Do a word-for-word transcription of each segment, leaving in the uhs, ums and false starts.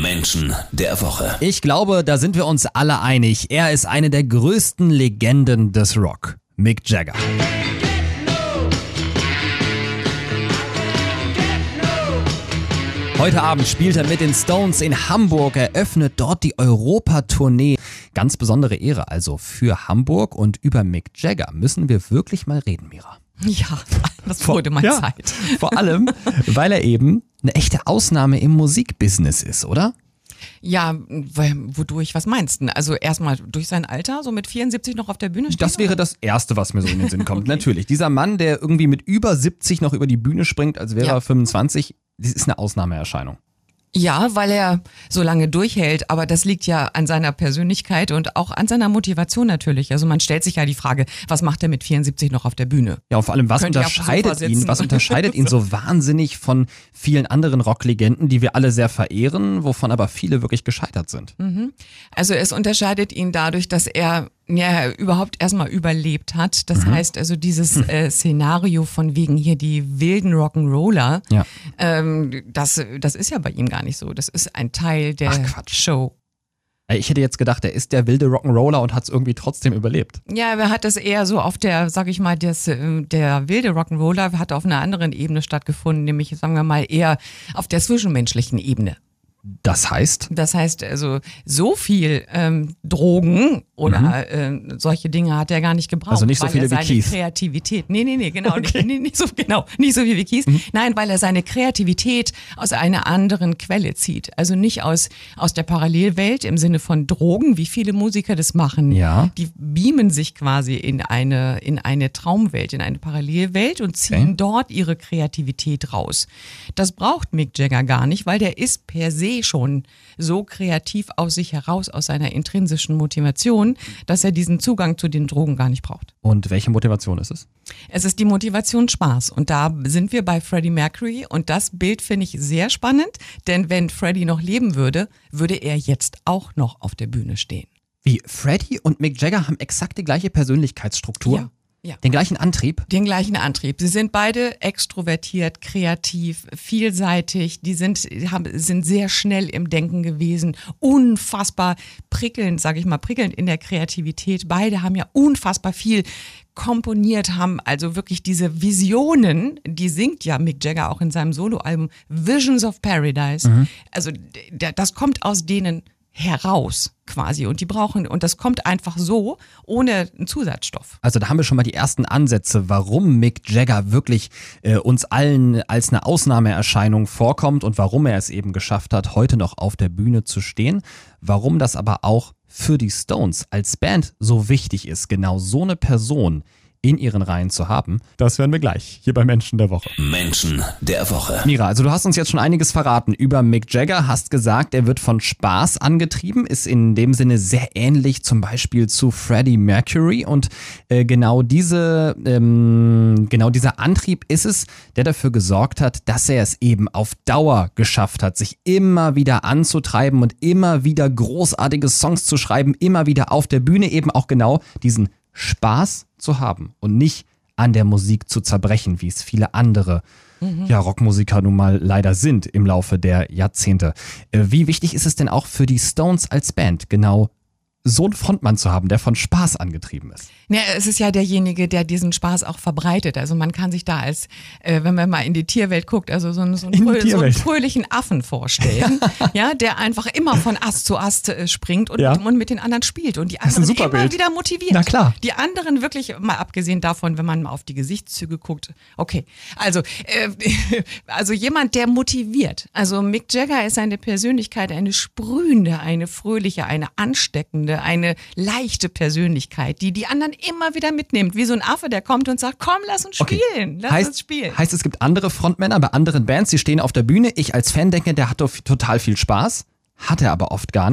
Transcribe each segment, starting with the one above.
Menschen der Woche. Ich glaube, da sind wir uns alle einig. Er ist eine der größten Legenden des Rock. Mick Jagger. Heute Abend spielt er mit den Stones in Hamburg, eröffnet dort die Europatournee. Ganz besondere Ehre also für Hamburg, und über Mick Jagger müssen wir wirklich mal reden, Mira. Ja, das wurde mal ja, Zeit. Vor allem, weil er eben eine echte Ausnahme im Musikbusiness ist, oder? Ja, wodurch, was meinst du? Also erstmal durch sein Alter, so mit vierundsiebzig noch auf der Bühne steht? Das wäre das Erste, was mir so in den Sinn kommt. Okay. Natürlich, dieser Mann, der irgendwie mit über siebzig noch über die Bühne springt, als wäre ja. er fünfundzwanzig, das ist eine Ausnahmeerscheinung. Ja, weil er so lange durchhält, aber das liegt ja an seiner Persönlichkeit und auch an seiner Motivation natürlich. Also man stellt sich ja die Frage, was macht er mit vierundsiebzig noch auf der Bühne? Ja, und vor allem, was Könnt unterscheidet ihn, was unterscheidet ihn so wahnsinnig von vielen anderen Rocklegenden, die wir alle sehr verehren, wovon aber viele wirklich gescheitert sind? Mhm. Also es unterscheidet ihn dadurch, dass er ja überhaupt erstmal überlebt hat. Das mhm. heißt also dieses hm. äh, Szenario von wegen hier die wilden Rock'n'Roller, ja. ähm, das, das ist ja bei ihm gar nicht so. Das ist ein Teil der Ach, Show. Ich hätte jetzt gedacht, er ist der wilde Rock'n'Roller und hat es irgendwie trotzdem überlebt. Ja, er hat das eher so auf der, sag ich mal, das, der wilde Rock'n'Roller hat auf einer anderen Ebene stattgefunden, nämlich, sagen wir mal, eher auf der zwischenmenschlichen Ebene. Das heißt? Das heißt also, so viel ähm, Drogen oder mhm. äh, solche Dinge hat er gar nicht gebraucht. Also nicht so weil viele er seine wie Keith. Kreativität, nee, nee, nee, genau, okay. nicht, nicht so genau, nicht so wie wie Keith. Mhm. Nein, weil er seine Kreativität aus einer anderen Quelle zieht. Also nicht aus aus der Parallelwelt im Sinne von Drogen, wie viele Musiker das machen. Ja. Die beamen sich quasi in eine in eine Traumwelt, in eine Parallelwelt und ziehen okay. dort ihre Kreativität raus. Das braucht Mick Jagger gar nicht, weil der ist per se schon so kreativ aus sich heraus, aus seiner intrinsischen Motivation, dass er diesen Zugang zu den Drogen gar nicht braucht. Und welche Motivation ist es? Es ist die Motivation Spaß. Und da sind wir bei Freddie Mercury. Und das Bild finde ich sehr spannend, denn wenn Freddie noch leben würde, würde er jetzt auch noch auf der Bühne stehen. Wie, Freddie und Mick Jagger haben exakt die gleiche Persönlichkeitsstruktur? Ja. Ja. Den gleichen Antrieb? Den gleichen Antrieb. Sie sind beide extrovertiert, kreativ, vielseitig. Die sind, haben, sind sehr schnell im Denken gewesen. Unfassbar prickelnd, sage ich mal, prickelnd in der Kreativität. Beide haben ja unfassbar viel komponiert, haben also wirklich diese Visionen, die singt ja Mick Jagger auch in seinem Soloalbum Visions of Paradise. Mhm. Also das kommt aus denen heraus quasi, und die brauchen, und das kommt einfach so, ohne einen Zusatzstoff. Also da haben wir schon mal die ersten Ansätze, warum Mick Jagger wirklich äh, uns allen als eine Ausnahmeerscheinung vorkommt und warum er es eben geschafft hat, heute noch auf der Bühne zu stehen, warum das aber auch für die Stones als Band so wichtig ist, genau so eine Person in ihren Reihen zu haben. Das hören wir gleich hier bei Menschen der Woche. Menschen der Woche. Mira, also du hast uns jetzt schon einiges verraten über Mick Jagger, hast gesagt, er wird von Spaß angetrieben, ist in dem Sinne sehr ähnlich zum Beispiel zu Freddie Mercury, und äh, genau diese, ähm, genau dieser Antrieb ist es, der dafür gesorgt hat, dass er es eben auf Dauer geschafft hat, sich immer wieder anzutreiben und immer wieder großartige Songs zu schreiben, immer wieder auf der Bühne eben auch genau diesen Spaß zu haben und nicht an der Musik zu zerbrechen, wie es viele andere mhm. ja, Rockmusiker nun mal leider sind im Laufe der Jahrzehnte. Wie wichtig ist es denn auch für die Stones als Band, genau so einen Frontmann zu haben, der von Spaß angetrieben ist? Ja, es ist ja derjenige, der diesen Spaß auch verbreitet. Also man kann sich da als, äh, wenn man mal in die Tierwelt guckt, also so, einen, so, einen, frö- so einen fröhlichen Affen vorstellen, ja, der einfach immer von Ast zu Ast äh, springt und, ja. mit, und mit den anderen spielt und die anderen immer Bild. wieder motiviert. Na klar. Die anderen wirklich, mal abgesehen davon, wenn man mal auf die Gesichtszüge guckt, okay, also, äh, also jemand, der motiviert. Also Mick Jagger ist eine Persönlichkeit, eine sprühende, eine fröhliche, eine ansteckende, eine leichte Persönlichkeit, die die anderen immer wieder mitnimmt, wie so ein Affe, der kommt und sagt, komm, lass uns spielen, okay. lass heißt, uns spielen. Heißt, es gibt andere Frontmänner bei anderen Bands, die stehen auf der Bühne, ich als Fan denke, der hat doch total viel Spaß, hat er aber oft gar nicht.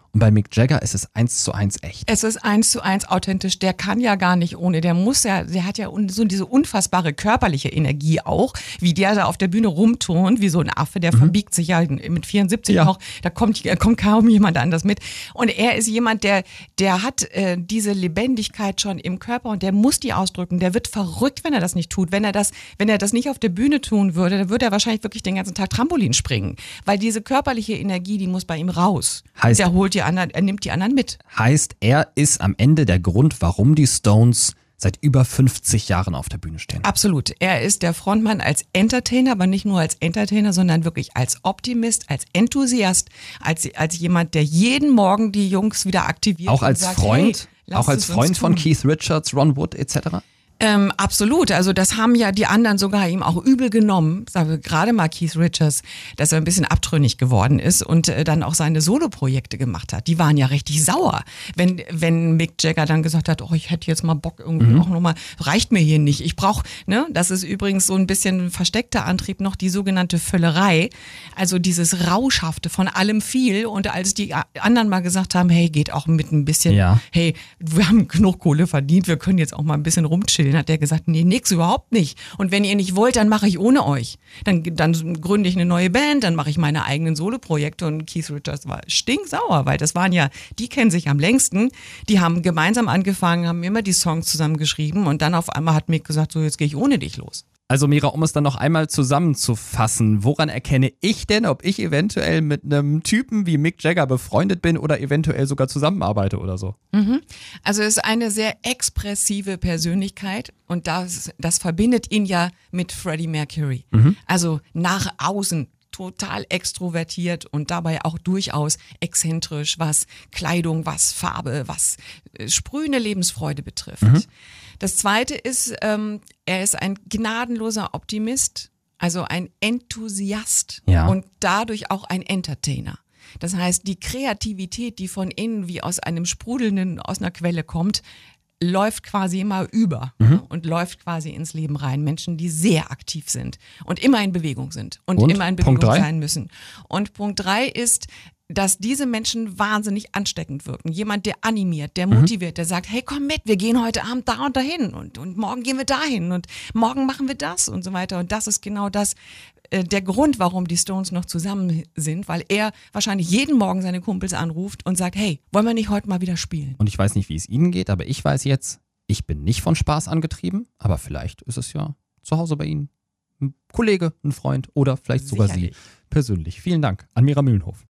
Und bei Mick Jagger ist es eins zu eins echt. Es ist eins zu eins authentisch. Der kann ja gar nicht ohne. Der muss ja, der hat ja so diese unfassbare körperliche Energie auch, wie der da auf der Bühne rumturnt, wie so ein Affe, der mhm. verbiegt sich ja mit vierundsiebzig ja. noch. Da kommt, kommt kaum jemand anders mit. Und er ist jemand, der, der hat äh, diese Lebendigkeit schon im Körper und der muss die ausdrücken. Der wird verrückt, wenn er das nicht tut. Wenn er das, wenn er das nicht auf der Bühne tun würde, dann würde er wahrscheinlich wirklich den ganzen Tag Trampolin springen. Weil diese körperliche Energie, die muss bei ihm raus. Heißt, der holt die anderen, er nimmt die anderen mit. Heißt, er ist am Ende der Grund, warum die Stones seit über fünfzig Jahren auf der Bühne stehen. Absolut. Er ist der Frontmann als Entertainer, aber nicht nur als Entertainer, sondern wirklich als Optimist, als Enthusiast, als, als jemand, der jeden Morgen die Jungs wieder aktiviert. Auch als und sagt, Freund? Hey, auch als Freund von Keith Richards, Ron Wood et cetera? Ähm, absolut, also das haben ja die anderen sogar ihm auch übel genommen, sagen wir gerade mal Keith Richards, dass er ein bisschen abtrünnig geworden ist und äh, dann auch seine Soloprojekte gemacht hat. Die waren ja richtig sauer, wenn wenn Mick Jagger dann gesagt hat, oh, ich hätte jetzt mal Bock irgendwie mhm. auch nochmal, reicht mir hier nicht, ich brauche, ne, das ist übrigens so ein bisschen ein versteckter Antrieb noch, die sogenannte Völlerei, also dieses Rauschhafte von allem viel und als die anderen mal gesagt haben, hey, geht auch mit ein bisschen, ja. hey, wir haben genug Kohle verdient, wir können jetzt auch mal ein bisschen rumchillen, hat der gesagt, nee, nix, überhaupt nicht. Und wenn ihr nicht wollt, dann mache ich ohne euch. Dann, dann gründe ich eine neue Band, dann mache ich meine eigenen Soloprojekte und Keith Richards war stinksauer, weil das waren ja, die kennen sich am längsten, die haben gemeinsam angefangen, haben immer die Songs zusammen geschrieben und dann auf einmal hat Mick gesagt, so jetzt gehe ich ohne dich los. Also Mira, um es dann noch einmal zusammenzufassen, woran erkenne ich denn, ob ich eventuell mit einem Typen wie Mick Jagger befreundet bin oder eventuell sogar zusammenarbeite oder so? Mhm. Also es ist eine sehr expressive Persönlichkeit und das, das verbindet ihn ja mit Freddie Mercury. Mhm. Also nach außen total extrovertiert und dabei auch durchaus exzentrisch, was Kleidung, was Farbe, was sprühende Lebensfreude betrifft. Mhm. Das Zweite ist, ähm, er ist ein gnadenloser Optimist, also ein Enthusiast ja. und dadurch auch ein Entertainer. Das heißt, die Kreativität, die von innen wie aus einem sprudelnden, aus einer Quelle kommt, läuft quasi immer über mhm. und läuft quasi ins Leben rein. Menschen, die sehr aktiv sind und immer in Bewegung sind und, und? immer in Bewegung sein müssen. Und Punkt drei ist, dass diese Menschen wahnsinnig ansteckend wirken. Jemand, der animiert, der motiviert, der sagt, hey, komm mit, wir gehen heute Abend da und dahin und, und morgen gehen wir dahin und morgen machen wir das und so weiter. Und das ist genau das, äh, der Grund, warum die Stones noch zusammen sind, weil er wahrscheinlich jeden Morgen seine Kumpels anruft und sagt, hey, wollen wir nicht heute mal wieder spielen? Und ich weiß nicht, wie es Ihnen geht, aber ich weiß jetzt, ich bin nicht von Spaß angetrieben, aber vielleicht ist es ja zu Hause bei Ihnen ein Kollege, ein Freund oder vielleicht sogar Sicherlich. Sie persönlich. Vielen Dank an Mira Mühlenhof.